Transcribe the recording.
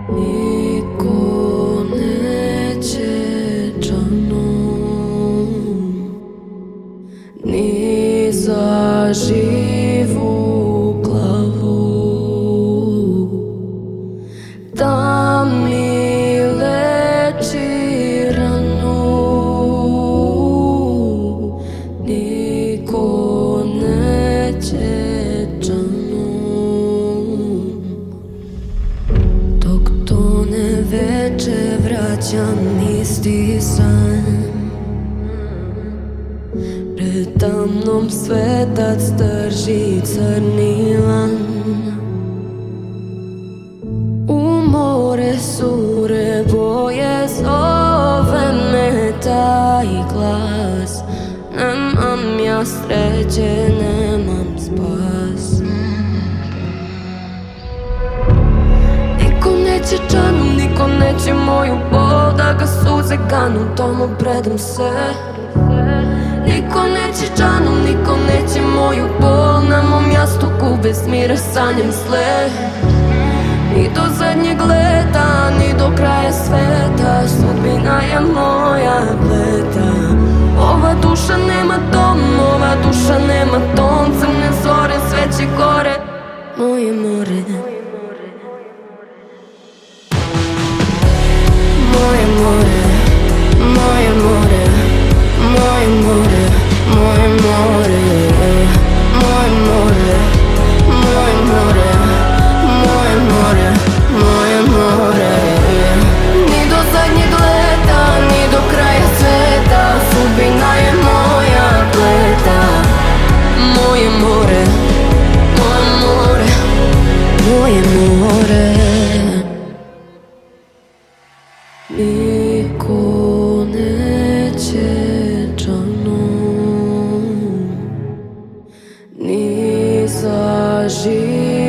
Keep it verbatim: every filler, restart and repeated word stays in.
Niko neće džanom, ni za živu glavu, da mi leči ranu. Niko neće džanom, dok tone veče vraćam isti san. Preda mnom svetac drži crni lan. U more sure boje zove me taj glas. Nemam ja sreće, nemam spas. Niko neće džanom, niko neće moju bol, da ga suze kanu, tomu predam se. Niko neće džanom, niko neće moju bol, na mom jastuku bez mira sanjam sle. Ni do zadnjeg leta, ni do kraja sveta, sudbina je moja pleta. Ova duša nema dom, ova duša nema ton, crne zore sve će gore, moje more. Moje more, moje more, moje more, moje more, moje more, moje more, moje more, moje more. Ni do zadnjeg leta, ni do kraja sveta, sudbina je moja pleta. Moje more, moje more, moje more. Niko neće džanom, ni za živu